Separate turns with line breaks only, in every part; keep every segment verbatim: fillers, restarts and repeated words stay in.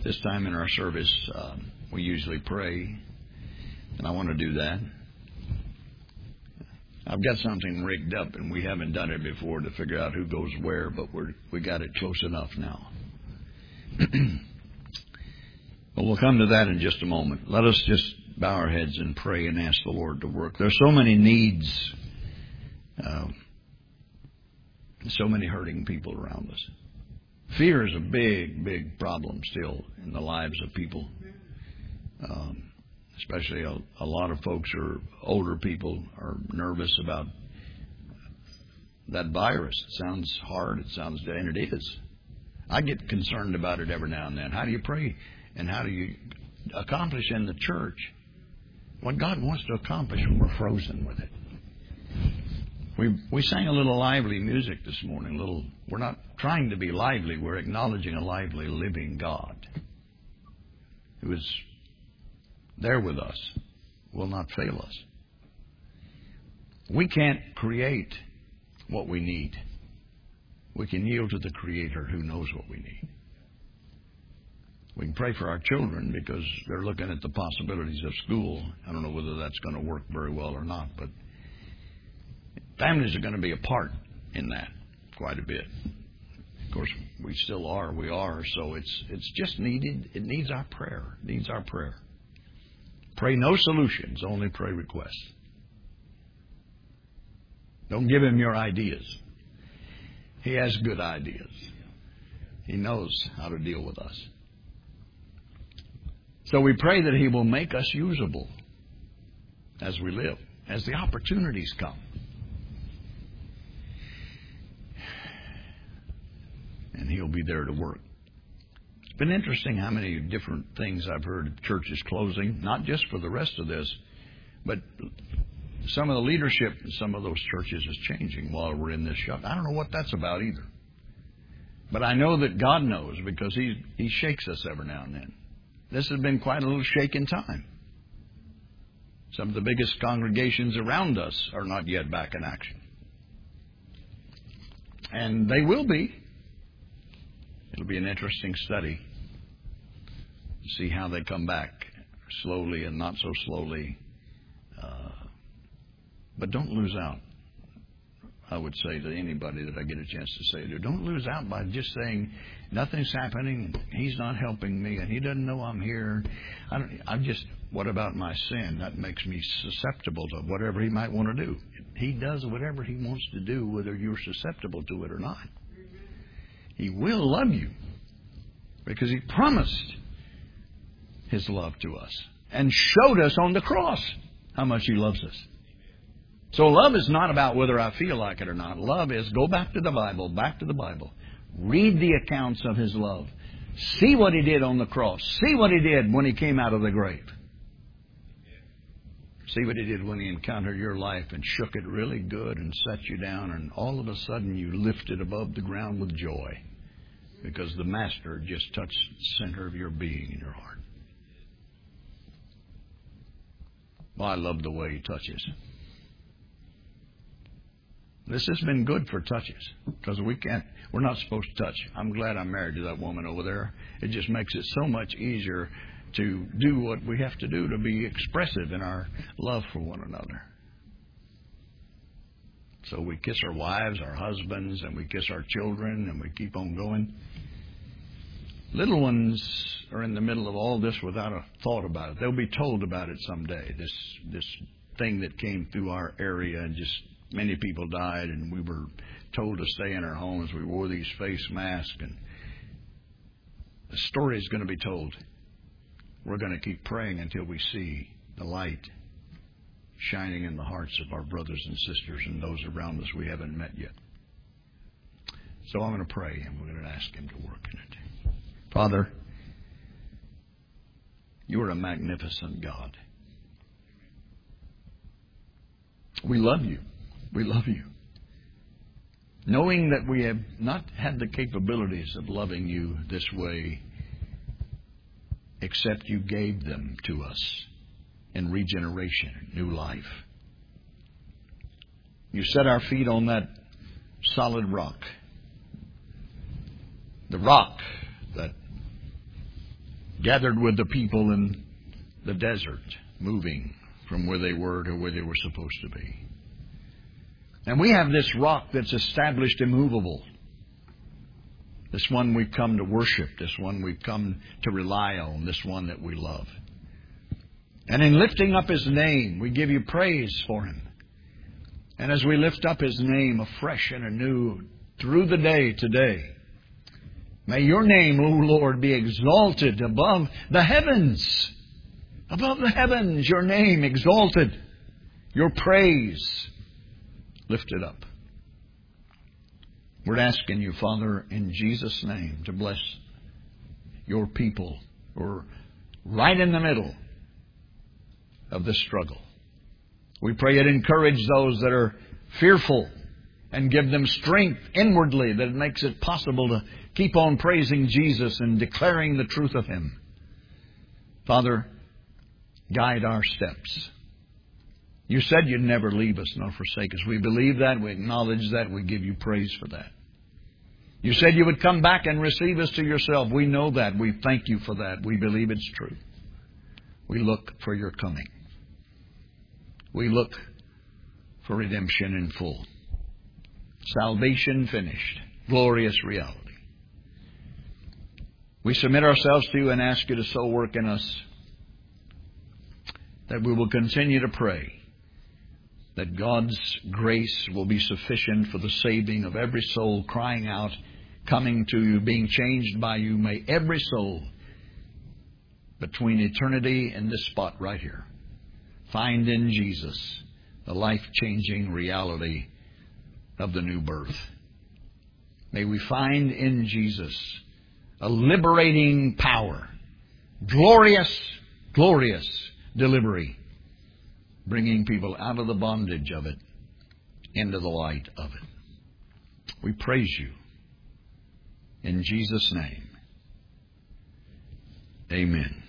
This time in our service, um, we usually pray, and I want to do that. I've got something rigged up, and we haven't done it before to figure out who goes where, but we're, we got it close enough now. But we'll come to that in just a moment. Let us just bow our heads and pray and ask the Lord to work. There's so many needs, uh, so many hurting people around us. Fear is a big, big problem still in the lives of people. Um, especially a, a lot of folks are older people are nervous about that virus. It sounds hard. It sounds, and it is. I get concerned about it every now and then. How do you pray? And how do you accomplish in the church what God wants to accomplish when we're frozen with it? We we sang a little lively music this morning. A little. We're not trying to be lively. We're acknowledging a lively, living God who is there with us, will not fail us. We can't create what we need. We can yield to the Creator who knows what we need. We can pray for our children because they're looking at the possibilities of school. I don't know whether that's going to work very well or not, but families are going to be a part in that quite a bit. Of course, we still are. We are. So it's it's just needed. It needs our prayer. It needs our prayer. Pray no solutions, only pray requests. Don't give him your ideas. He has good ideas. He knows how to deal with us. So we pray that he will make us usable as we live, as the opportunities come. And he'll be there to work. It's been interesting how many different things I've heard of churches closing, not just for the rest of this, but some of the leadership in some of those churches is changing while we're in this shut. I don't know what that's about either. But I know that God knows because he, he shakes us every now and then. This has been quite a little shaken time. Some of the biggest congregations around us are not yet back in action. And they will be. It'll be an interesting study to see how they come back slowly and not so slowly. Uh, but don't lose out. I would say to anybody that I get a chance to say to, don't lose out by just saying nothing's happening, he's not helping me, and he doesn't know I'm here. I don't, I'm just, what about my sin? That makes me susceptible to whatever he might want to do. He does whatever he wants to do, whether you're susceptible to it or not. He will love you because he promised his love to us and showed us on the cross how much he loves us. So love is not about whether I feel like it or not. Love is go back to the Bible, back to the Bible. Read the accounts of his love. See what he did on the cross. See what he did when he came out of the grave. See what he did when he encountered your life and shook it really good and set you down, and all of a sudden you lifted above the ground with joy because the Master just touched the center of your being in your heart. Well, I love the way he touches. This has been good for touches because we can't, we're not supposed to touch. I'm glad I'm married to that woman over there. It just makes it so much easier to do what we have to do to be expressive in our love for one another. So we kiss our wives, our husbands, and we kiss our children, and we keep on going. Little ones are in the middle of all this without a thought about it. They'll be told about it someday, this this thing that came through our area, and just many people died, and we were told to stay in our homes. We wore these face masks, and the story is going to be told. We're going to keep praying until we see the light shining in the hearts of our brothers and sisters and those around us we haven't met yet. So I'm going to pray, and we're going to ask him to work in it. Father, you are a magnificent God. We love you. We love you. Knowing that we have not had the capabilities of loving you this way, except you gave them to us in regeneration, new life. You set our feet on that solid rock. The rock that gathered with the people in the desert, moving from where they were to where they were supposed to be. And we have this rock that's established immovable. This one we've come to worship. This one we've come to rely on. This one that we love. And in lifting up His name, we give you praise for Him. And as we lift up His name afresh and anew through the day today, may your name, O Lord, be exalted above the heavens. Above the heavens, your name exalted. Your praise lifted up. We're asking you, Father, in Jesus' name, to bless your people who are right in the middle of this struggle. We pray it encourage those that are fearful and give them strength inwardly that it makes it possible to keep on praising Jesus and declaring the truth of Him. Father, guide our steps. You said you'd never leave us nor forsake us. We believe that. We acknowledge that. We give you praise for that. You said you would come back and receive us to yourself. We know that. We thank you for that. We believe it's true. We look for your coming. We look for redemption in full. Salvation finished. Glorious reality. We submit ourselves to you and ask you to so work in us that we will continue to pray that God's grace will be sufficient for the saving of every soul crying out, coming to you, being changed by you. May every soul between eternity and this spot right here find in Jesus the life-changing reality of the new birth. May we find in Jesus a liberating power, glorious, glorious delivery, bringing people out of the bondage of it into the light of it. We praise you in Jesus' name. Amen.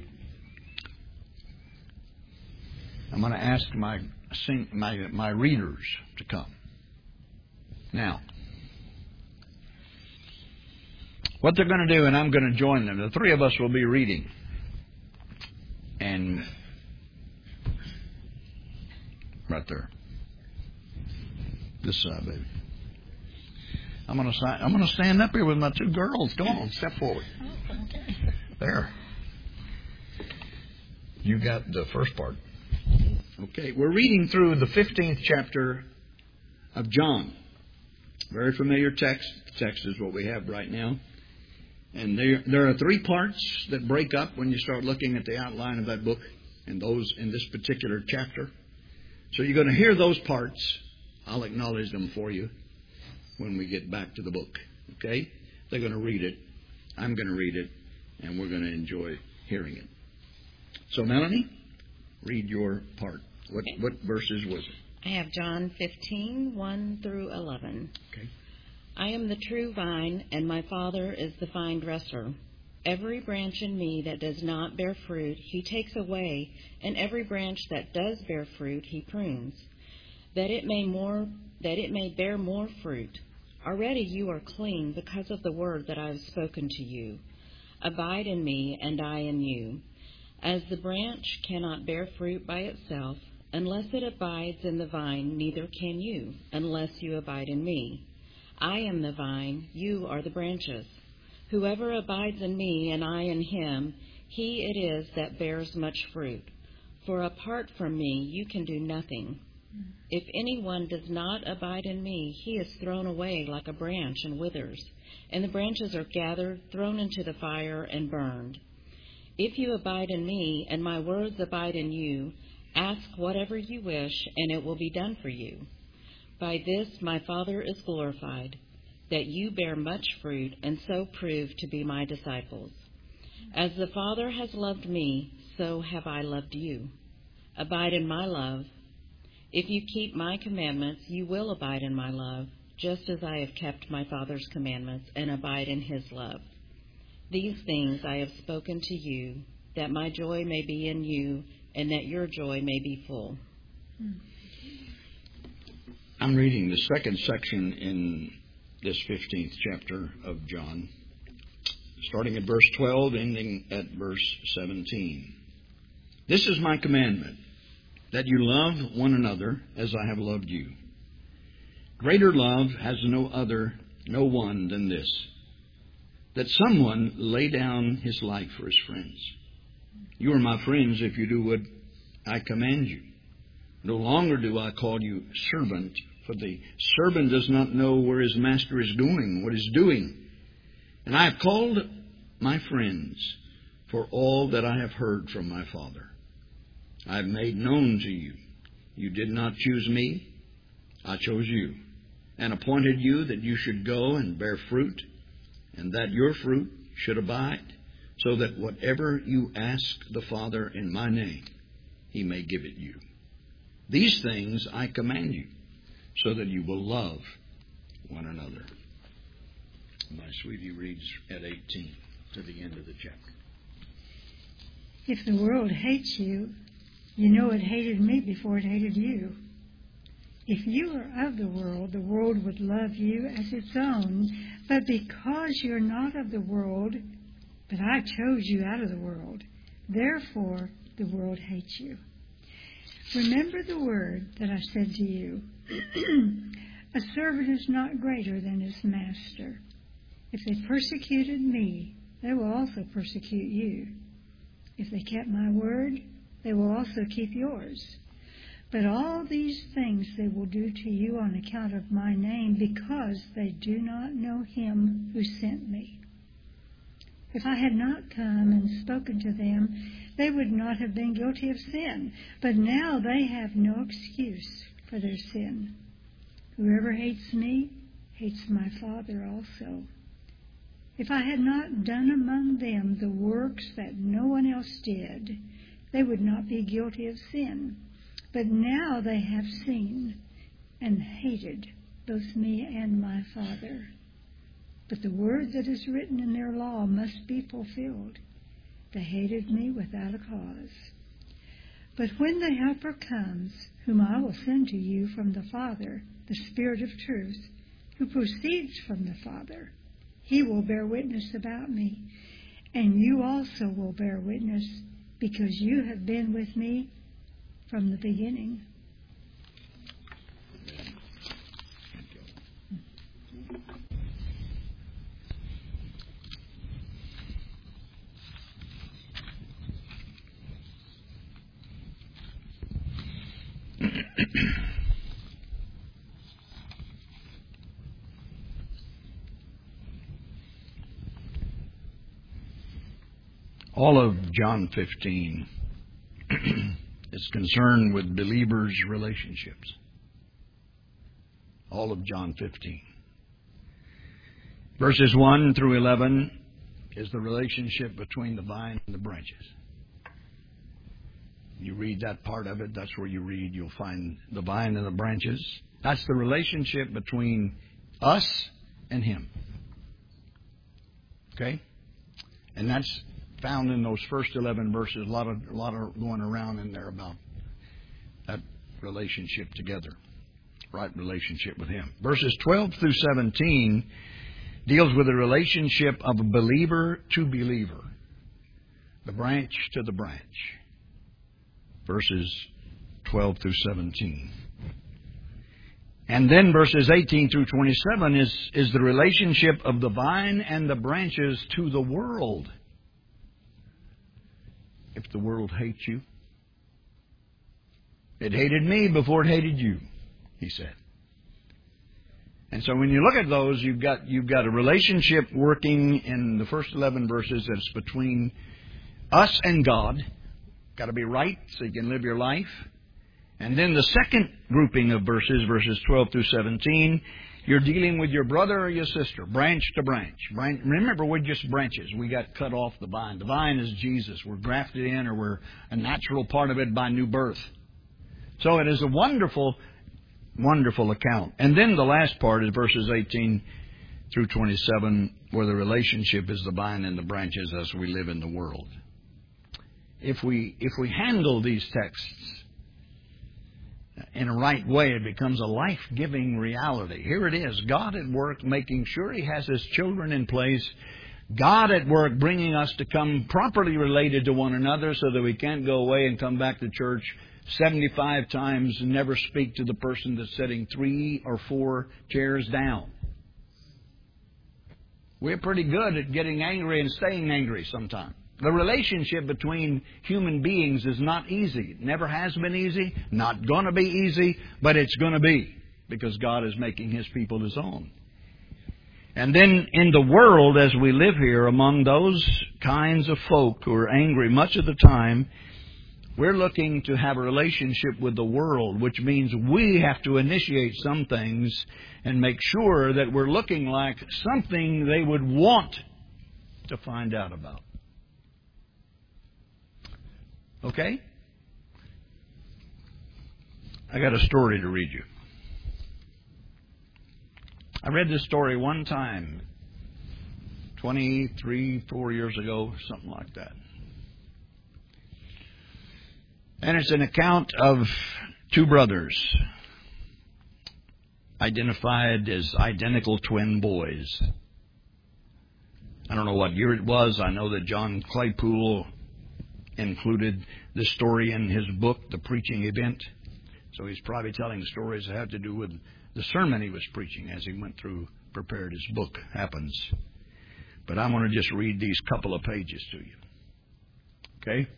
I'm going to ask my my my readers to come. Now, what they're going to do, and I'm going to join them. The three of us will be reading. And right there. This side, baby. I'm going to I'm going to stand up here with my two girls. Come on, step forward. There. You got the first part. Okay, we're reading through the fifteenth chapter of John. Very familiar text. The text is what we have right now. And there, there are three parts that break up when you start looking at the outline of that book, and those in this particular chapter. So you're going to hear those parts. I'll acknowledge them for you when we get back to the book. Okay? They're going to read it. I'm going to read it. And we're going to enjoy hearing it. So, Melanie, read your part. What,
okay.
what verses was it?
I have John fifteen, one through eleven.
Okay.
I am the true vine, and my Father is the vine dresser. Every branch in me that does not bear fruit, He takes away, and every branch that does bear fruit, He prunes, that it may more that it may bear more fruit. Already you are clean because of the word that I have spoken to you. Abide in me, and I in you. As the branch cannot bear fruit by itself, unless it abides in the vine, neither can you, unless you abide in me. I am the vine, you are the branches. Whoever abides in me and I in him, he it is that bears much fruit. For apart from me, you can do nothing. If anyone does not abide in me, he is thrown away like a branch and withers, and the branches are gathered, thrown into the fire, and burned. If you abide in me, and my words abide in you, ask whatever you wish, and it will be done for you. By this my Father is glorified, that you bear much fruit, and so prove to be my disciples. As the Father has loved me, so have I loved you. Abide in my love. If you keep my commandments, you will abide in my love, just as I have kept my Father's commandments and abide in his love. These things I have spoken to you, that my joy may be in you, and that your joy may be full.
I'm reading the second section in this fifteenth chapter of John. starting at verse twelve, ending at verse seventeen. This is my commandment, that you love one another as I have loved you. Greater love has no other, no one than this, that someone lay down his life for his friends. You are my friends if you do what I command you. No longer do I call you servant, for the servant does not know where his master is doing, what he's doing. And I have called my friends for all that I have heard from my Father. I have made known to you. You did not choose me, I chose you, and appointed you that you should go and bear fruit, and that your fruit should abide, so that whatever you ask the Father in my name, He may give it you. These things I command you, so that you will love one another. My sweetie reads at eighteen to the end of the chapter.
If the world hates you, you know it hated me before it hated you. If you were of the world, the world would love you as its own. But because you're not of the world, but I chose you out of the world, therefore the world hates you. Remember the word that I said to you. A servant is not greater than his master. If they persecuted me, they will also persecute you. If they kept my word, they will also keep yours. But all these things they will do to you on account of my name, because they do not know him who sent me. If I had not come and spoken to them, they would not have been guilty of sin. But now they have no excuse for their sin. Whoever hates me hates my Father also. If I had not done among them the works that no one else did, they would not be guilty of sin. But now they have seen and hated both me and my Father. But the word that is written in their law must be fulfilled. They hated me without a cause. But when the Helper comes, whom I will send to you from the Father, the Spirit of truth, who proceeds from the Father, he will bear witness about me. And you also will bear witness, because you have been with me from the beginning.
All of John fifteen is concerned with believers' relationships. All of John fifteen. Verses one through eleven is the relationship between the vine and the branches. You read that part of it, that's where you read, you'll find the vine and the branches. That's the relationship between us and Him. Okay? And that's found in those first eleven verses. A lot of a lot of going around in there about that relationship together, right relationship with Him. Verses twelve through seventeen deals with the relationship of a believer to believer, the branch to the branch. Verses twelve through seventeen. And then verses eighteen through twenty-seven is, is the relationship of the vine and the branches to the world. If the world hates you, it hated me before it hated you, he said. And so when you look at those, you've got you've got a relationship working in the first eleven verses that's between us and God. Got to be right so you can live your life. And then the second grouping of verses, verses twelve through seventeen, you're dealing with your brother or your sister, branch to branch. Branch, remember, we're just branches. We got cut off the vine. The vine is Jesus. We're grafted in, or we're a natural part of it by new birth. So it is a wonderful, wonderful account. And then the last part is verses eighteen through twenty-seven, where the relationship is the vine and the branches as we live in the world. If we if we handle these texts in a right way, it becomes a life-giving reality. Here it is, God at work making sure He has His children in place God at work bringing us to come properly related to one another so that we can't go away and come back to church seventy-five times and never speak to the person that's sitting three or four chairs down. We're pretty good at getting angry and staying angry sometimes. The relationship between human beings is not easy. It never has been easy, not going to be easy, but it's going to be because God is making His people His own. And then in the world, as we live here, among those kinds of folk who are angry much of the time, we're looking to have a relationship with the world, which means we have to initiate some things and make sure that we're looking like something they would want to find out about. Okay? I got a story to read you. I read this story one time, twenty-three, four years ago, something like that. And it's an account of two brothers identified as identical twin boys. I don't know what year it was. I know that John Claypool included this story in his book, The Preaching Event. So he's probably telling stories that have to do with the sermon he was preaching as he went through, prepared his book, Happens. But I want to just read these couple of pages to you. Okay?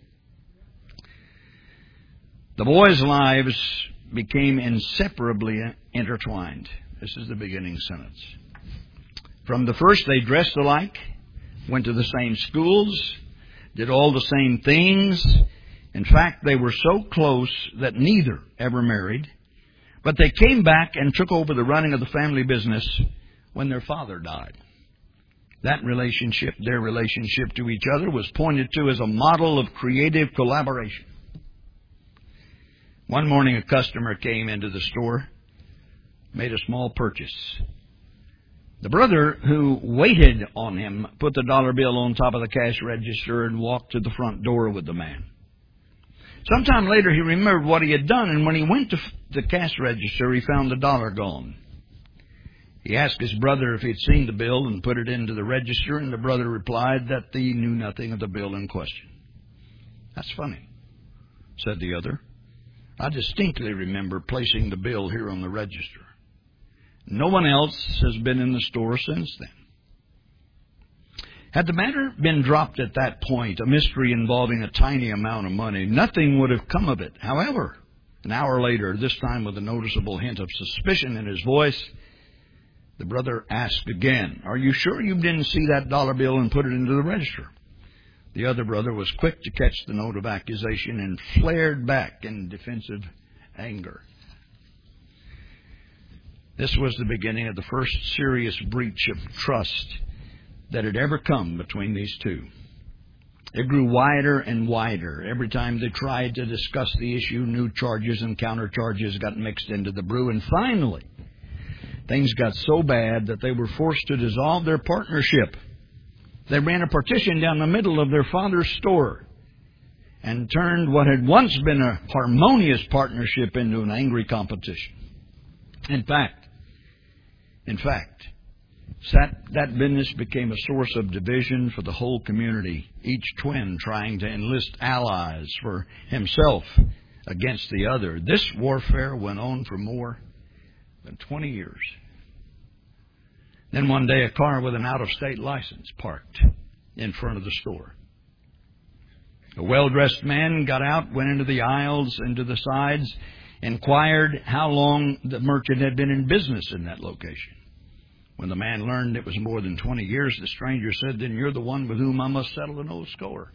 The boys' lives became inseparably intertwined. This is the beginning sentence. From the first, they dressed alike, went to the same schools, did all the same things. In fact, they were so close that neither ever married. But they came back and took over the running of the family business when their father died. That relationship, their relationship to each other, was pointed to as a model of creative collaboration. One morning a customer came into the store, made a small purchase. The brother who waited on him put the dollar bill on top of the cash register and walked to the front door with the man. Sometime later he remembered what he had done, and when he went to the cash register he found the dollar gone. He asked his brother if he'd seen the bill and put it into the register, and the brother replied that he knew nothing of the bill in question. That's funny, said the other. I distinctly remember placing the bill here on the register. No one else has been in the store since then. Had the matter been dropped at that point, a mystery involving a tiny amount of money, nothing would have come of it. However, an hour later, this time with a noticeable hint of suspicion in his voice, the brother asked again, "Are you sure you didn't see that dollar bill and put it into the register?" The other brother was quick to catch the note of accusation and flared back in defensive anger. This was the beginning of the first serious breach of trust that had ever come between these two. It grew wider and wider. Every time they tried to discuss the issue, new charges and countercharges got mixed into the brew. And finally, things got so bad that they were forced to dissolve their partnership. They ran a partition down the middle of their father's store and turned what had once been a harmonious partnership into an angry competition. In fact, in fact, that, that business became a source of division for the whole community, each twin trying to enlist allies for himself against the other. This warfare went on for more than twenty years. Then one day a car with an out-of-state license parked in front of the store. A well-dressed man got out, went into the aisles, into the sides, inquired how long the merchant had been in business in that location. When the man learned it was more than twenty years, the stranger said, "Then you're the one with whom I must settle an old score."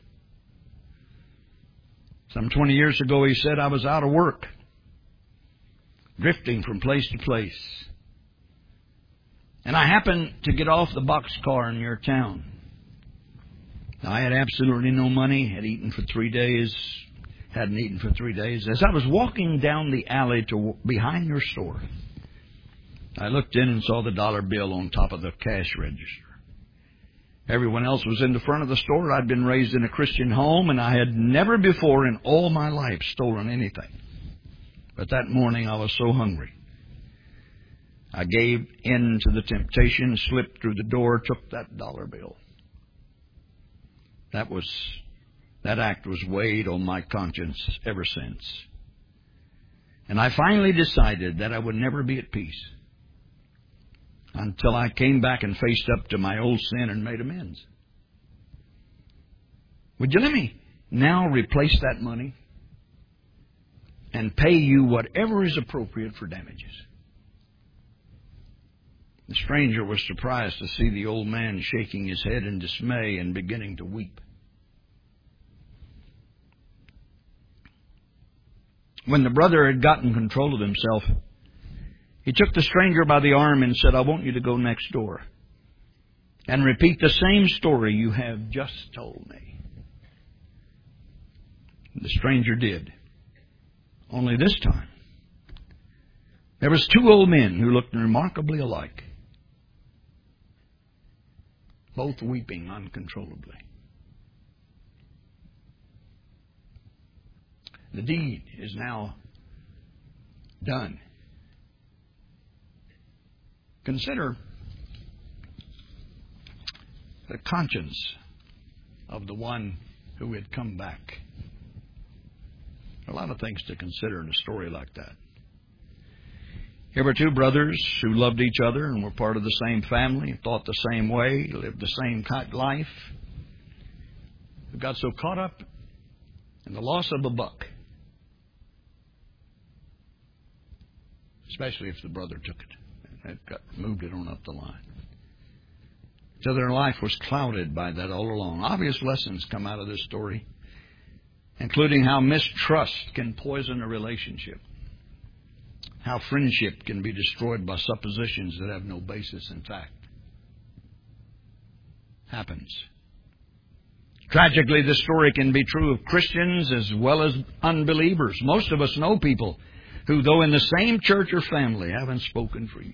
Some twenty years ago, he said, "I was out of work, drifting from place to place. And I happened to get off the boxcar in your town. I had absolutely no money, had eaten for three days, hadn't eaten for three days. As I was walking down the alley to behind your store, I looked in and saw the dollar bill on top of the cash register. Everyone else was in the front of the store. I'd been raised in a Christian home, and I had never before in all my life stolen anything. But that morning I was so hungry. I gave in to the temptation, slipped through the door, took that dollar bill. That was that act was weighed on my conscience ever since. And I finally decided that I would never be at peace until I came back and faced up to my old sin and made amends. Would you let me now replace that money and pay you whatever is appropriate for damages? The stranger was surprised to see the old man shaking his head in dismay and beginning to weep. When the brother had gotten control of himself, he took the stranger by the arm and said, "I want you to go next door and repeat the same story you have just told me." The stranger did. Only this time, there was two old men who looked remarkably alike, both weeping uncontrollably. The deed is now done. Consider the conscience of the one who had come back. There are a lot of things to consider in a story like that. Here were two brothers who loved each other and were part of the same family, thought the same way, lived the same kind of life, who got so caught up in the loss of a buck, especially if the brother took it and got moved it on up the line. So their life was clouded by that all along. Obvious lessons come out of this story, including how mistrust can poison a relationship, how friendship can be destroyed by suppositions that have no basis in fact. Happens. Tragically, this story can be true of Christians as well as unbelievers. Most of us know people who, though in the same church or family, haven't spoken for years.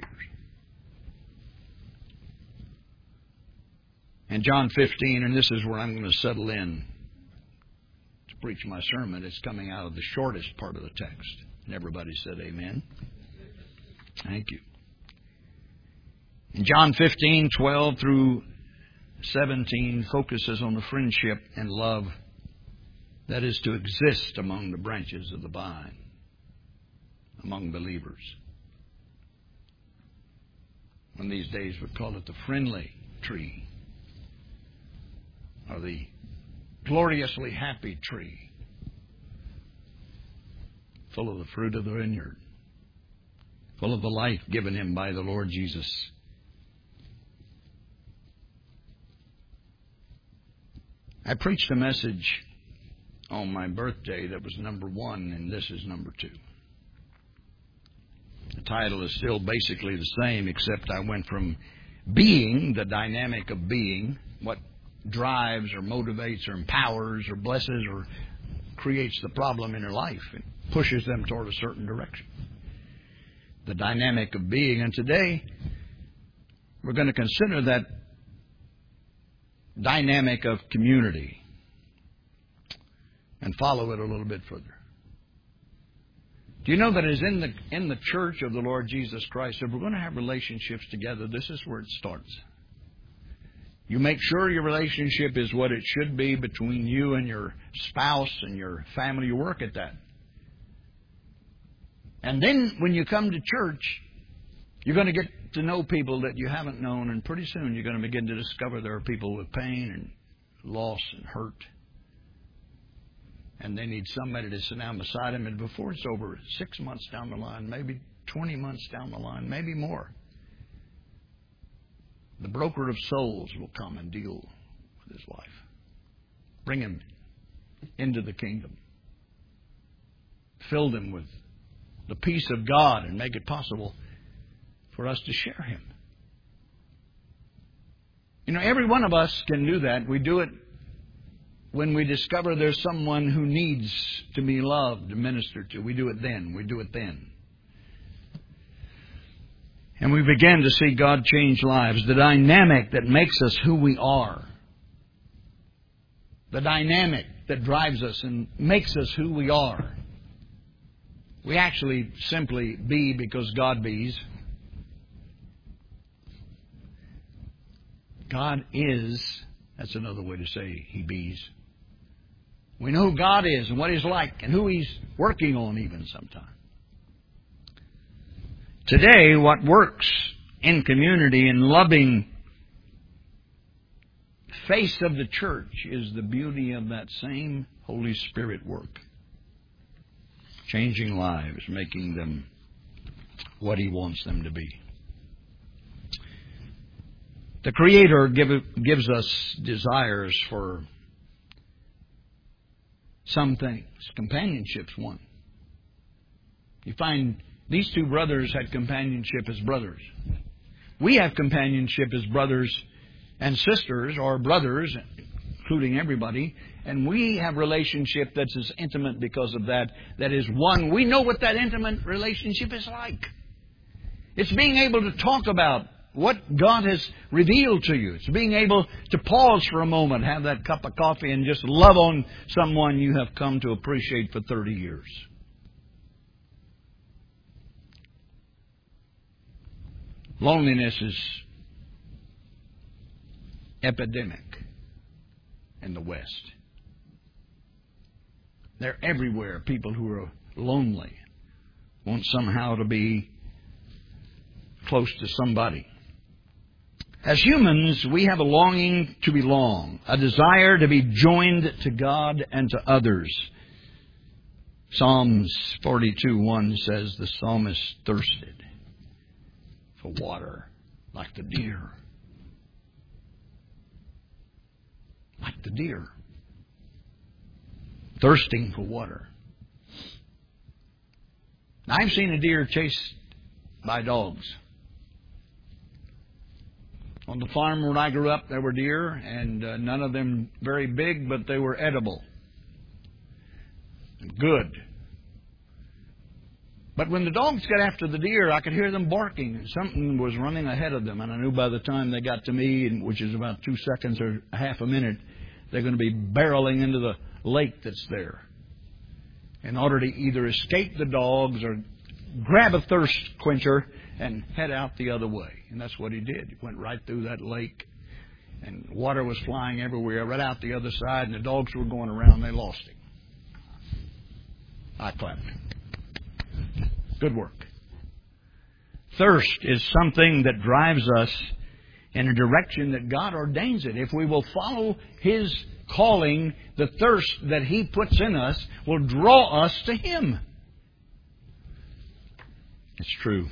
In John fifteen, and this is where I'm going to settle in to preach my sermon, it's coming out of the shortest part of the text. And everybody said amen. Thank you. In John fifteen, twelve through seventeen, focuses on the friendship and love that is to exist among the branches of the vine, among believers. One of these days we call it the friendly tree, or the gloriously happy tree, full of the fruit of the vineyard, full of the life given him by the Lord Jesus. I preached a message on my birthday that was number one, and this is number two. The title is still basically the same, except I went from being, the dynamic of being, what drives or motivates or empowers or blesses or creates the problem in their life and pushes them toward a certain direction. The dynamic of being. And today, we're going to consider that dynamic of community and follow it a little bit further. Do you know that is in the in the church of the Lord Jesus Christ, if we're going to have relationships together, this is where it starts. You make sure your relationship is what it should be between you and your spouse and your family. You work at that. And then when you come to church, you're going to get to know people that you haven't known, and pretty soon you're going to begin to discover there are people with pain and loss and hurt. And they need somebody to sit down beside them. And before it's over, six months down the line, maybe twenty months down the line, maybe more, the broker of souls will come and deal with his life. Bring him into the kingdom. Fill them with the peace of God and make it possible for us to share him. You know, every one of us can do that. We do it when we discover there's someone who needs to be loved and ministered to. We do it then. We do it then. And we begin to see God change lives. The dynamic that makes us who we are. The dynamic that drives us and makes us who we are. We actually simply be because God bees. God is That's another way to say he bees. We know who God is and what He's like and who He's working on even sometimes. Today, what works in community and loving face of the church is the beauty of that same Holy Spirit work. Changing lives, making them what He wants them to be. The Creator give, gives us desires for some things. Companionship's one. You find these two brothers had companionship as brothers. We have companionship as brothers and sisters, or brothers, including everybody, and we have relationship that's as intimate because of that. That is one. We know what that intimate relationship is like. It's being able to talk about what God has revealed to you. It's being able to pause for a moment, have that cup of coffee, and just love on someone you have come to appreciate for thirty years. Loneliness is epidemic in the West. They're everywhere. People who are lonely want somehow to be close to somebody. As humans, we have a longing to belong, a desire to be joined to God and to others. Psalms forty-two one says the psalmist thirsted for water like the deer. Like the deer. Thirsting for water. Now, I've seen a deer chased by dogs. On the farm where I grew up, there were deer, and uh, none of them very big, but they were edible. Good. But when the dogs got after the deer, I could hear them barking, and something was running ahead of them. And I knew by the time they got to me, which is about two seconds or half a minute, they're going to be barreling into the lake that's there in order to either escape the dogs or grab a thirst quencher and head out the other way. And that's what he did. He went right through that lake, and water was flying everywhere, right out the other side, and the dogs were going around. They lost him. I clapped. Good work. Thirst is something that drives us in a direction that God ordains it. If we will follow His calling, the thirst that He puts in us will draw us to Him. It's true.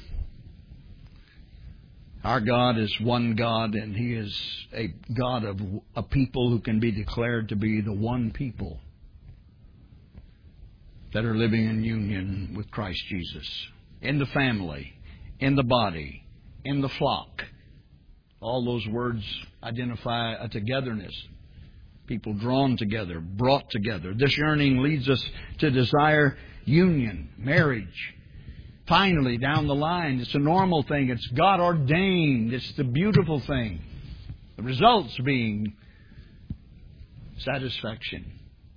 Our God is one God, and He is a God of a people who can be declared to be the one people that are living in union with Christ Jesus. In the family, in the body, in the flock. All those words identify a togetherness. People drawn together, brought together. This yearning leads us to desire union, marriage. Finally, down the line, it's a normal thing. It's God ordained. It's the beautiful thing. The results being satisfaction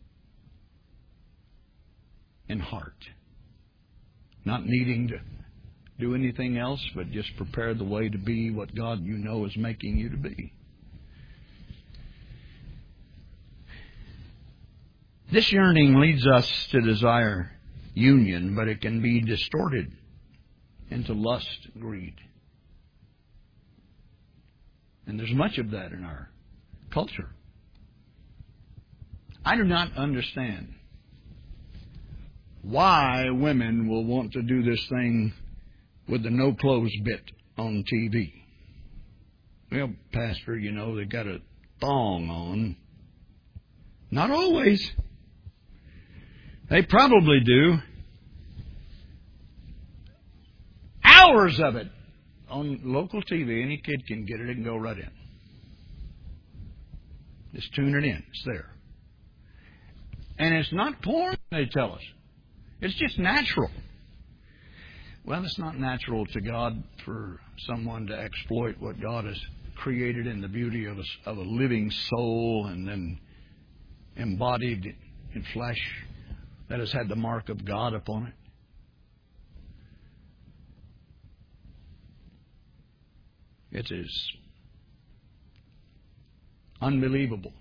in heart. Not needing to do anything else, but just prepare the way to be what God you know is making you to be. This yearning leads us to desire union, but it can be distorted into lust and greed. And there's much of that in our culture. I do not understand why women will want to do this thing with the no clothes bit on T V. Well, Pastor, you know, they got a thong on. Not always. They probably do. Hours of it on local T V. Any kid can get it and go right in. Just tune it in. It's there. And it's not porn, they tell us. It's just natural. Well, it's not natural to God for someone to exploit what God has created in the beauty of a, of a living soul and then embodied in flesh that has had the mark of God upon it. It is Unbelievable.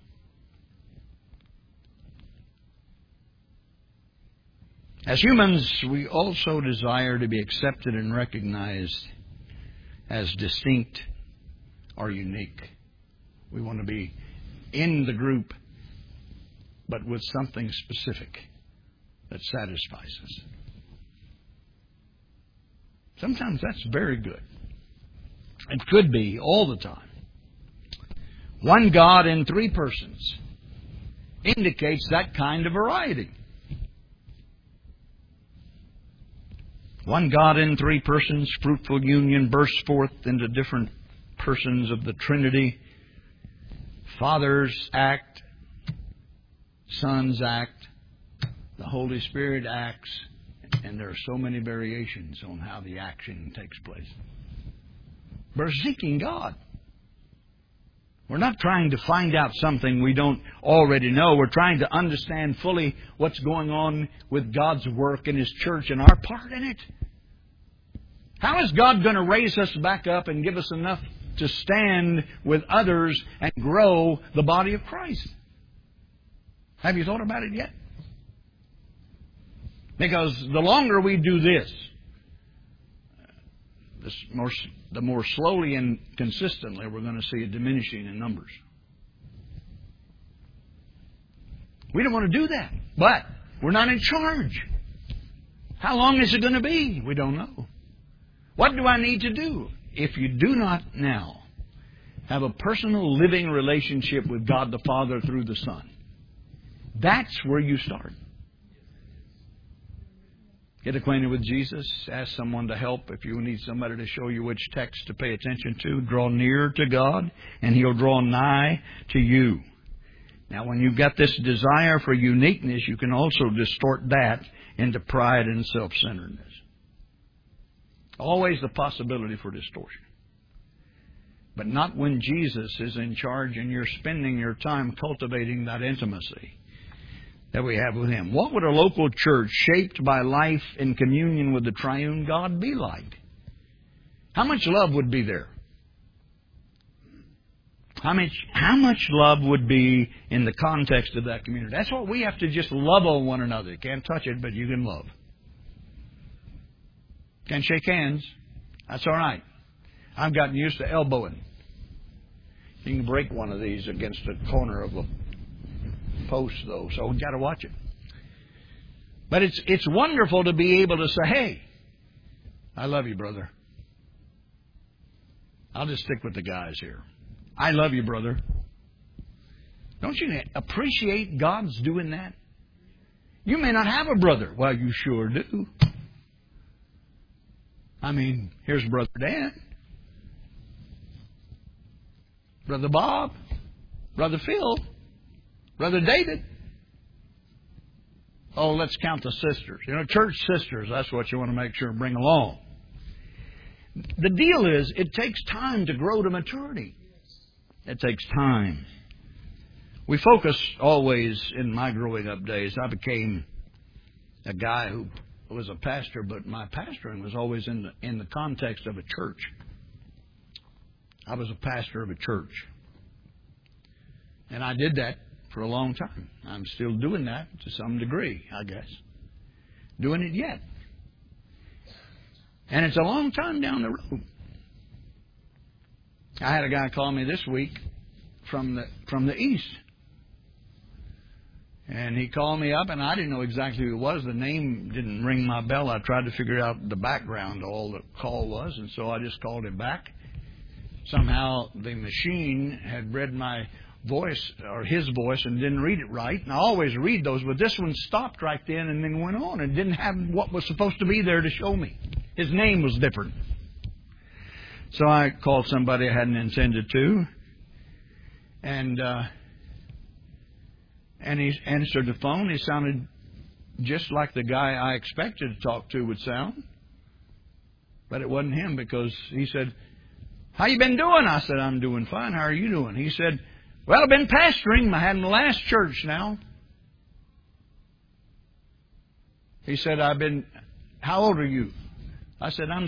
As humans, we also desire to be accepted and recognized as distinct or unique. We want to be in the group, but with something specific that satisfies us. Sometimes that's very good. It could be all the time. One God in three persons indicates that kind of variety. One God in three persons, fruitful union bursts forth into different persons of the Trinity. Fathers act, Sons act, the Holy Spirit acts, and there are so many variations on how the action takes place. We're seeking God. We're not trying to find out something we don't already know. We're trying to understand fully what's going on with God's work in His church and our part in it. How is God going to raise us back up and give us enough to stand with others and grow the body of Christ? Have you thought about it yet? Because the longer we do this, the more, the more slowly and consistently we're going to see a diminishing in numbers. We don't want to do that. But we're not in charge. How long is it going to be? We don't know. What do I need to do? If you do not now have a personal living relationship with God the Father through the Son, that's where you start. Get acquainted with Jesus. Ask someone to help. If you need somebody to show you which text to pay attention to, draw near to God, and He'll draw nigh to you. Now, when you've got this desire for uniqueness, you can also distort that into pride and self-centeredness. Always the possibility for distortion. But not when Jesus is in charge and you're spending your time cultivating that intimacy that we have with Him. What would a local church shaped by life in communion with the triune God be like? How much love would be there? How much, how much love would be in the context of that community? That's what we have to just love on one another. You can't touch it, but you can love. Can't shake hands. That's all right. I've gotten used to elbowing. You can break one of these against the corner of a post, though, so we've got to watch it. But it's it's wonderful to be able to say, hey, I love you, brother. I'll just stick with the guys here. I love you, brother. Don't you appreciate God's doing that? You may not have a brother. Well, you sure do. I mean, here's Brother Dan, Brother Bob, Brother Phil, Brother David. Oh, let's count the sisters. You know, church sisters, that's what you want to make sure and bring along. The deal is, it takes time to grow to maturity. It takes time. We focus always, in my growing up days, I became a guy who was a pastor, but my pastoring was always in the, in the context of a church. I was a pastor of a church. And I did that for a long time. I'm still doing that to some degree, I guess. Doing it yet. And it's a long time down the road. I had a guy call me this week from the from the east. And he called me up, and I didn't know exactly who it was. The name didn't ring my bell. I tried to figure out the background of all the call was, and so I just called him back. Somehow the machine had read my voice, or his voice, and didn't read it right. And I always read those, but this one stopped right then and then went on and didn't have what was supposed to be there to show me. His name was different. So I called somebody I hadn't intended to, and uh, and he answered the phone. He sounded just like the guy I expected to talk to would sound, but it wasn't him, because he said, "How you been doing?" I said, "I'm doing fine. How are you doing?" He said, "Well, I've been pastoring. I had my last church now." He said, "I've been, how old are you?" I said, "I'm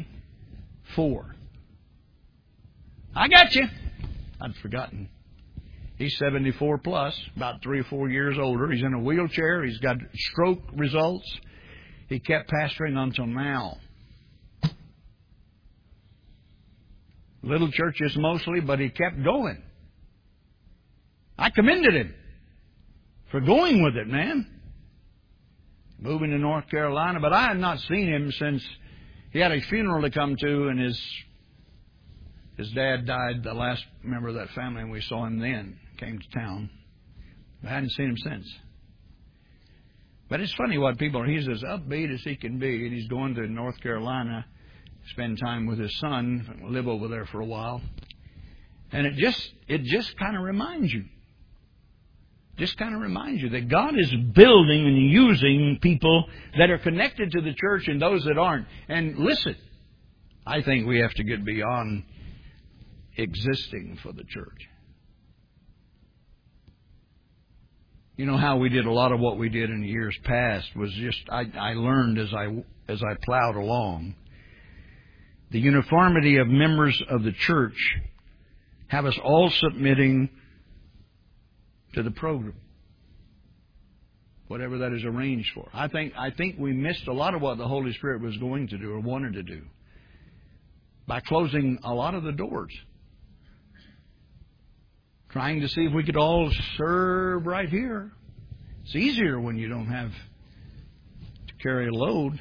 seventy-four. I got you. I'd forgotten He's seventy-four plus, about three or four years older. He's in a wheelchair. He's got stroke results. He kept pastoring until now. Little churches mostly, but he kept going. I commended him for going with it, man. Moving to North Carolina, but I had not seen him since he had a funeral to come to, and his his dad died, the last member of that family, and we saw him then. Came to town. I hadn't seen him since. But it's funny what people are. He's as upbeat as he can be, and he's going to North Carolina, spend time with his son, live over there for a while. And it just it just kind of reminds you, just kind of reminds you that God is building and using people that are connected to the church and those that aren't. And listen, I think we have to get beyond existing for the church. You know how we did a lot of what we did in years past was just I, I learned as I as I plowed along. The uniformity of members of the church have us all submitting to the program, whatever that is arranged for. I think I think we missed a lot of what the Holy Spirit was going to do or wanted to do by closing a lot of the doors. Trying to see if we could all serve right here. It's easier when you don't have to carry a load.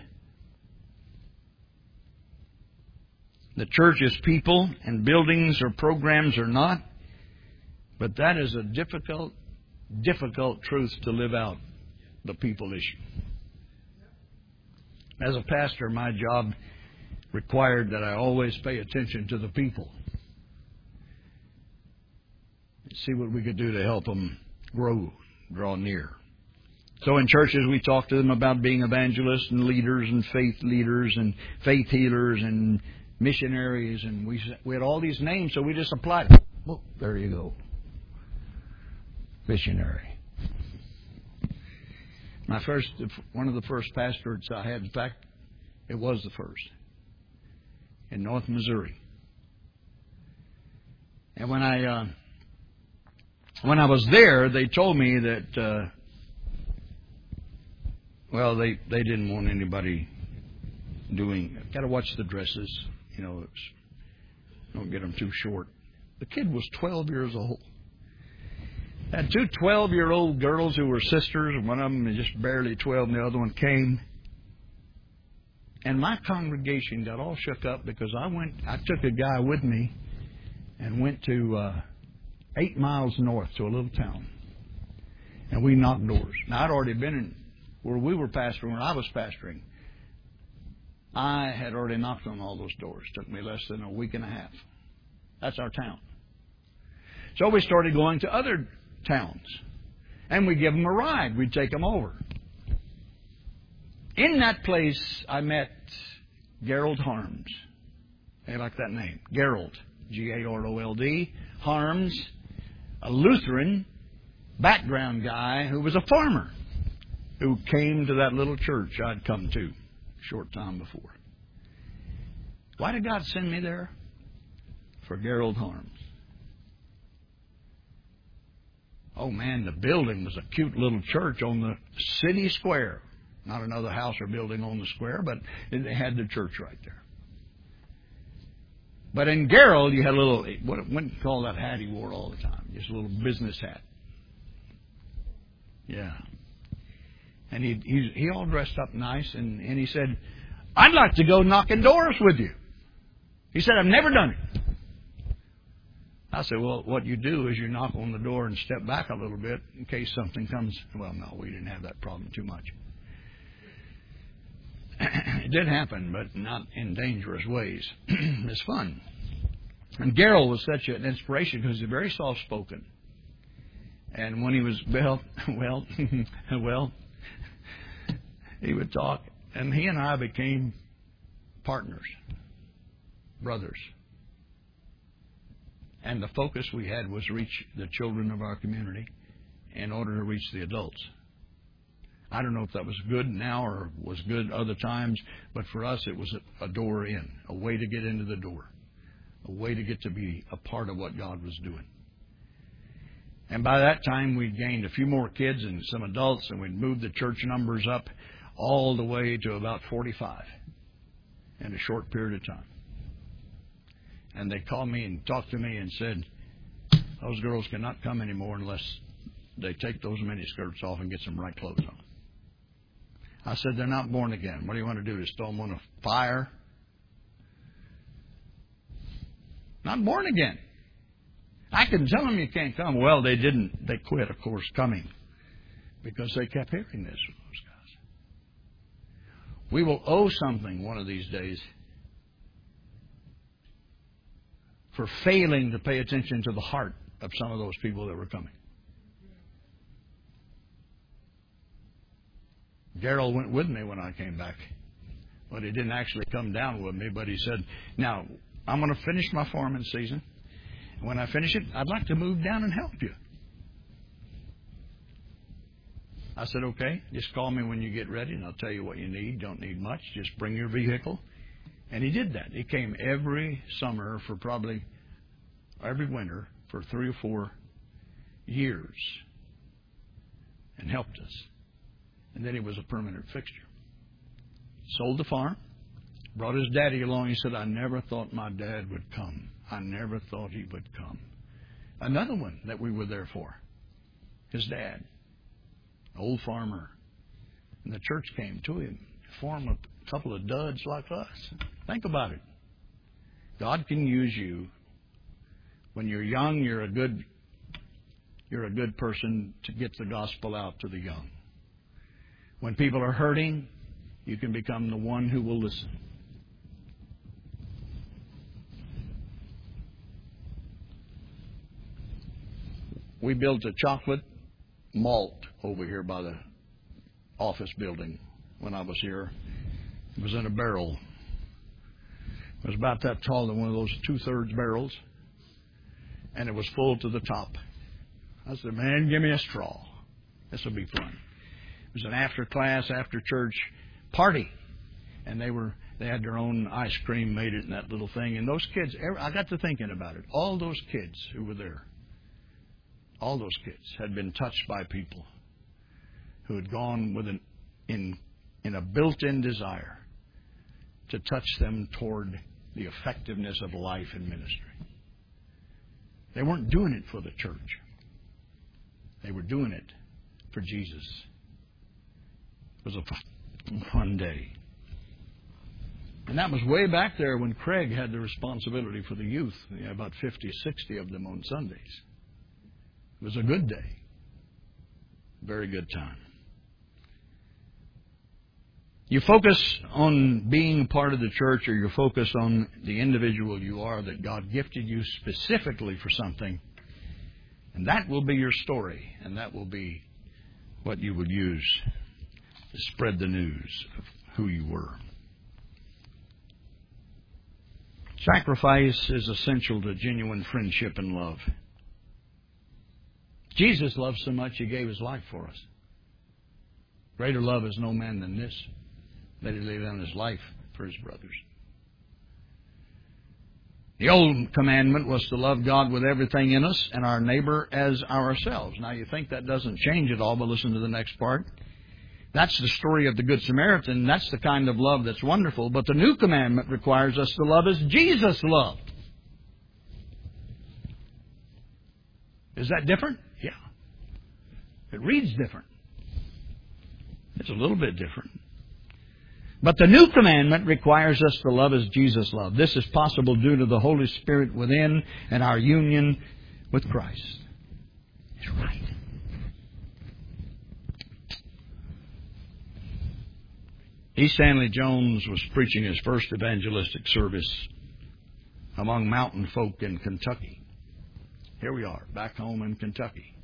The church is people and buildings or programs are not. But that is a difficult, difficult truth to live out, the people issue. As a pastor, my job required that I always pay attention to the people. See what we could do to help them grow, draw near. So in churches, we talk to them about being evangelists and leaders and faith leaders and faith healers and missionaries. And we we had all these names, so we just applied. Oh, there you go. Missionary. My first, one of the first pastorates I had, in fact, it was the first, in North Missouri. And when I... Uh, When I was there, they told me that, uh, well, they, they didn't want anybody doing, got to watch the dresses, you know, it's, don't get them too short. The kid was twelve years old. Had two twelve-year-old girls who were sisters, and one of them was just barely twelve, and the other one came. And my congregation got all shook up because I went, I took a guy with me and went to... Uh, Eight miles north to a little town. And we knocked doors. Now, I'd already been in where we were pastoring, where I was pastoring. I had already knocked on all those doors. It took me less than a week and a half. That's our town. So we started going to other towns. And we'd give them a ride. We'd take them over. In that place, I met Gerald Harms. They like that name. Gerald. G A R O L D. Harms. A Lutheran background guy who was a farmer who came to that little church I'd come to a short time before. Why did God send me there? For Gerald Harms. Oh man, the building was a cute little church on the city square. Not another house or building on the square, but they had the church right there. But in Gerald, you had a little, what wouldn't call that hat he wore all the time? Just a little business hat. Yeah. And he he, he all dressed up nice, and, and he said, I'd like to go knocking doors with you. He said, I've never done it. I said, well, what you do is you knock on the door and step back a little bit in case something comes. Well, no, we didn't have that problem too much. It did happen, but not in dangerous ways. It's fun. And Gerald was such an inspiration because he's very soft-spoken. And when he was, well, well, well, he would talk. And he and I became partners, brothers. And the focus we had was reach the children of our community in order to reach the adults. I don't know if that was good now or was good other times, but for us it was a, a door in, a way to get into the door, a way to get to be a part of what God was doing. And by that time, we'd gained a few more kids and some adults, and we'd moved the church numbers up all the way to about forty-five in a short period of time. And they called me and talked to me and said, those girls cannot come anymore unless they take those mini skirts off and get some right clothes on. I said, they're not born again. What do you want to do, just throw them on a fire? Not born again. I can tell them you can't come. Well, they didn't. They quit, of course, coming because they kept hearing this from those guys. We will owe something one of these days for failing to pay attention to the heart of some of those people that were coming. Darrell went with me when I came back. But he didn't actually come down with me, but he said, now, I'm going to finish my farming season. And when I finish it, I'd like to move down and help you. I said, okay, just call me when you get ready, and I'll tell you what you need. Don't need much. Just bring your vehicle. And he did that. He came every summer for probably, every winter for three or four years and helped us. And then he was a permanent fixture. Sold the farm, brought his daddy along. He said, I never thought my dad would come. I never thought he would come. Another one that we were there for, his dad, old farmer. And the church came to him, formed a couple of duds like us. Think about it. God can use you. When you're young, you're a good, you're a good person to get the gospel out to the young. When people are hurting, you can become the one who will listen. We built a chocolate malt over here by the office building when I was here. It was in a barrel. It was about that tall than one of those two-thirds barrels. And it was full to the top. I said, man, give me a straw. This will be fun. It was an after-class, after-church party. And they were they had their own ice cream, made it in that little thing. And those kids, I got to thinking about it. All those kids who were there, all those kids had been touched by people who had gone with an in in a built-in desire to touch them toward the effectiveness of life and ministry. They weren't doing it for the church. They were doing it for Jesus. It was a fun day. And that was way back there when Craig had the responsibility for the youth. He had about fifty, sixty of them on Sundays. It was a good day. Very good time. You focus on being part of the church, or you focus on the individual you are, that God gifted you specifically for something, and that will be your story, and that will be what you would use to spread the news of who you were. Sacrifice is essential to genuine friendship and love. Jesus loved so much, He gave His life for us. Greater love is no man than this, that He laid down His life for His brothers. The old commandment was to love God with everything in us and our neighbor as ourselves. Now, you think that doesn't change at all, but listen to the next part. That's the story of the Good Samaritan. That's the kind of love that's wonderful. But the new commandment requires us to love as Jesus loved. Is that different? Yeah. It reads different. It's a little bit different. But the new commandment requires us to love as Jesus loved. This is possible due to the Holy Spirit within and our union with Christ. It's right. E. Stanley Jones was preaching his first evangelistic service among mountain folk in Kentucky. Here we are, back home in Kentucky.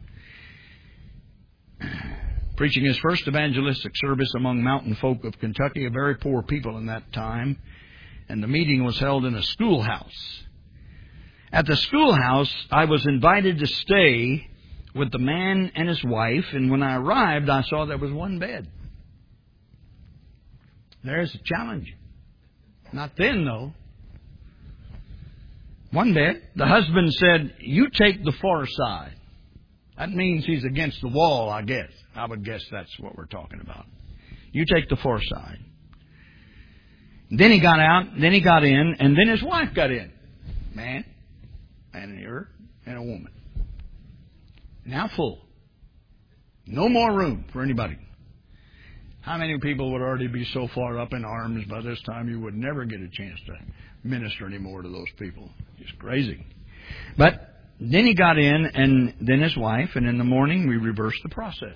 Preaching his first evangelistic service among mountain folk of Kentucky, a very poor people in that time. And the meeting was held in a schoolhouse. At the schoolhouse, I was invited to stay with the man and his wife. And when I arrived, I saw there was one bed. There's a challenge. Not then, though. One bed. The husband said, you take the far side. That means he's against the wall, I guess. I would guess that's what we're talking about. You take the far side. Then he got out, then he got in, and then his wife got in. Man, and her, and a woman. Now full. No more room for anybody. How many people would already be so far up in arms by this time you would never get a chance to minister anymore to those people? Just crazy. But then he got in, and then his wife, and in the morning we reversed the process.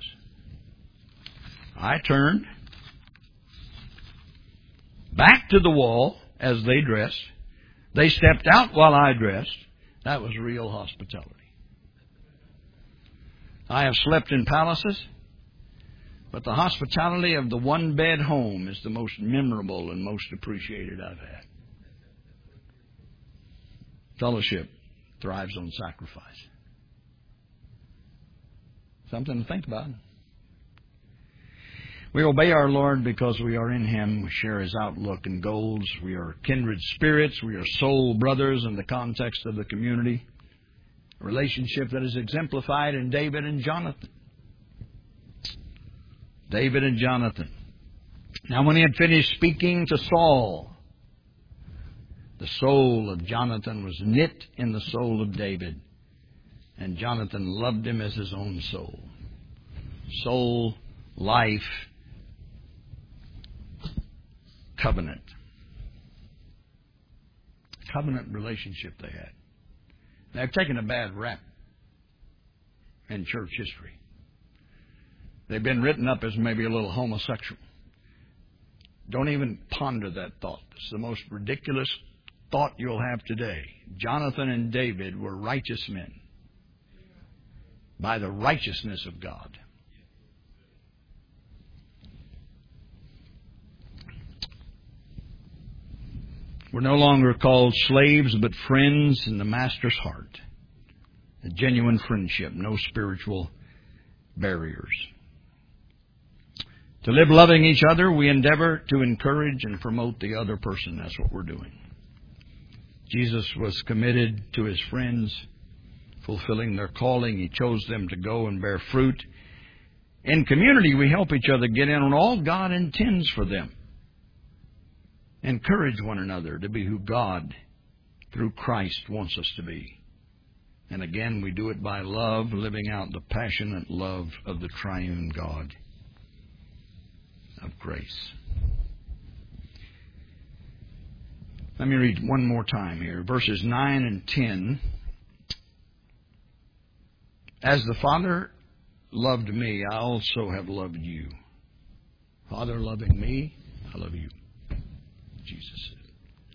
I turned back to the wall as they dressed. They stepped out while I dressed. That was real hospitality. I have slept in palaces, but the hospitality of the one-bed home is the most memorable and most appreciated I've had. Fellowship thrives on sacrifice. Something to think about. We obey our Lord because we are in Him. We share His outlook and goals. We are kindred spirits. We are soul brothers in the context of the community. A relationship that is exemplified in David and Jonathan. David and Jonathan. Now when he had finished speaking to Saul, the soul of Jonathan was knit in the soul of David, and Jonathan loved him as his own soul. Soul, life, covenant. Covenant relationship they had. They've taken a bad rap in church history. They've been written up as maybe a little homosexual. Don't even ponder that thought. It's the most ridiculous thought you'll have today. Jonathan and David were righteous men by the righteousness of God. We're no longer called slaves, but friends in the Master's heart. A genuine friendship, no spiritual barriers. To live loving each other, we endeavor to encourage and promote the other person. That's what we're doing. Jesus was committed to His friends, fulfilling their calling. He chose them to go and bear fruit. In community, we help each other get in on all God intends for them. Encourage one another to be who God, through Christ, wants us to be. And again, we do it by love, living out the passionate love of the triune God of grace. Let me read one more time here. Verses nine and ten. As the Father loved me, I also have loved you. Father loving me, I love you. Jesus said.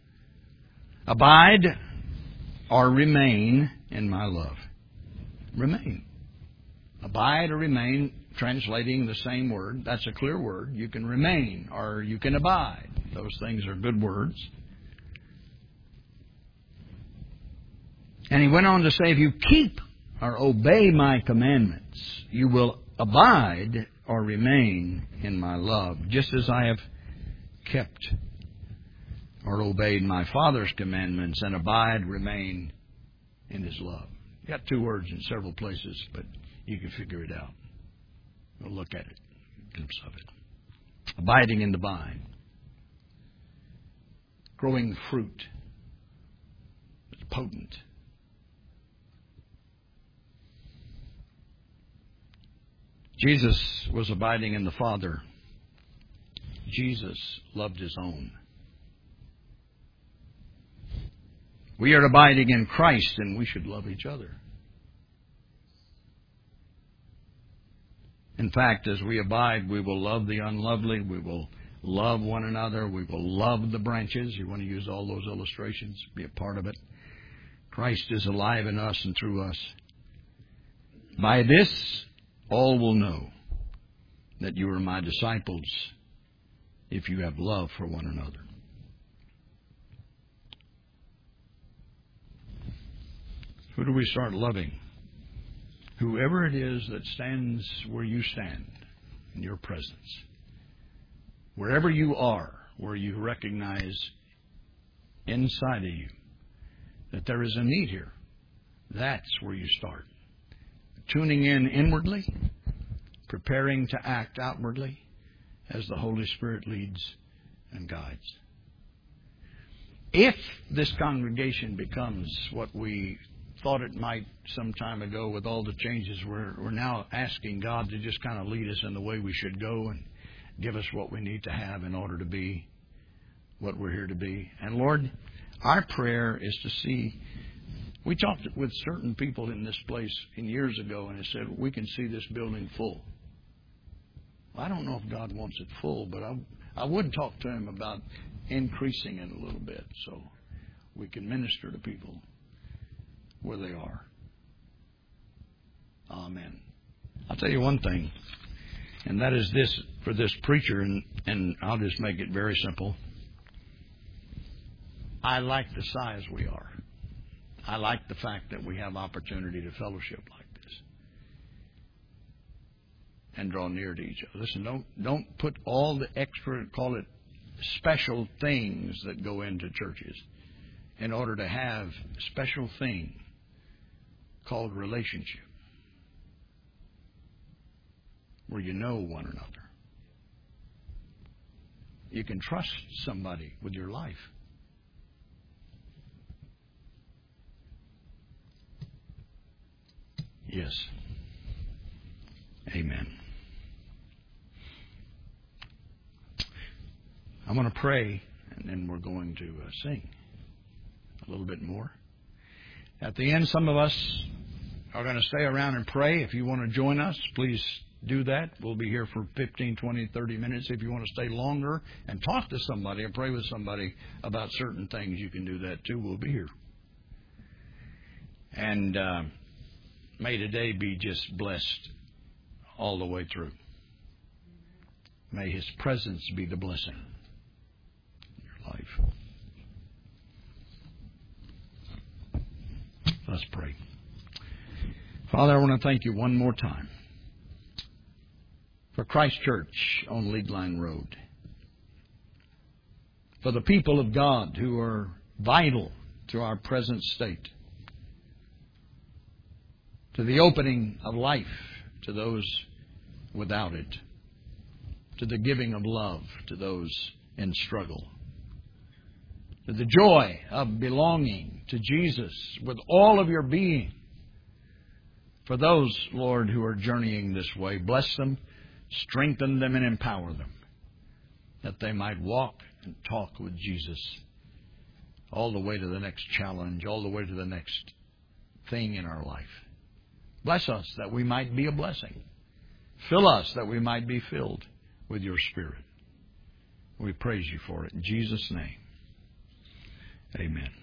Abide or remain in my love. Remain. Abide or remain, translating the same word. That's a clear word. You can remain or you can abide. Those things are good words. And he went on to say, if you keep or obey my commandments, you will abide or remain in my love, just as I have kept or obeyed my Father's commandments and abide, remain in His love. Got two words in several places, but you can figure it out. We'll look at it, a glimpse of it. Abiding in the vine. Growing fruit. It's potent. Jesus was abiding in the Father. Jesus loved His own. We are abiding in Christ, and we should love each other. In fact, as we abide, we will love the unlovely. We will love one another. We will love the branches. You want to use all those illustrations? Be a part of it. Christ is alive in us and through us. By this, all will know that you are my disciples if you have love for one another. Who do we start loving? Whoever it is that stands where you stand in your presence. Wherever you are, where you recognize inside of you that there is a need here, that's where you start. tuning in inwardly, preparing to act outwardly as the Holy Spirit leads and guides. If this congregation becomes what we thought it might some time ago with all the changes, we're, we're now asking God to just kind of lead us in the way we should go and give us what we need to have in order to be what we're here to be. And Lord, our prayer is to see, we talked with certain people in this place in years ago and they said, we can see this building full. Well, I don't know if God wants it full, but I, I would talk to him about increasing it a little bit so we can minister to people where they are. Amen. I'll tell you one thing, and that is this for this preacher, and, and I'll just make it very simple. I like the size we are. I like the fact that we have opportunity to fellowship like this and draw near to each other. Listen, don't don't put all the extra, call it special things that go into churches in order to have a special thing called relationship, where you know one another. You can trust somebody with your life. Yes. Amen. I'm going to pray, and then we're going to uh, sing a little bit more. At the end, some of us are going to stay around and pray. If you want to join us, please do that. We'll be here for fifteen, twenty, thirty minutes. If you want to stay longer and talk to somebody or pray with somebody about certain things, you can do that too. We'll be here. And uh, may today be just blessed all the way through. May His presence be the blessing in your life. Let's pray. Father, I want to thank you one more time for Christ Church on League Line Road, for the people of God who are vital to our present state, to the opening of life to those without it, to the giving of love to those in struggle, to the joy of belonging to Jesus with all of your being. For those, Lord, who are journeying this way, bless them, strengthen them, and empower them, that they might walk and talk with Jesus all the way to the next challenge, all the way to the next thing in our life. Bless us that we might be a blessing. Fill us that we might be filled with your Spirit. We praise you for it. In Jesus' name, amen.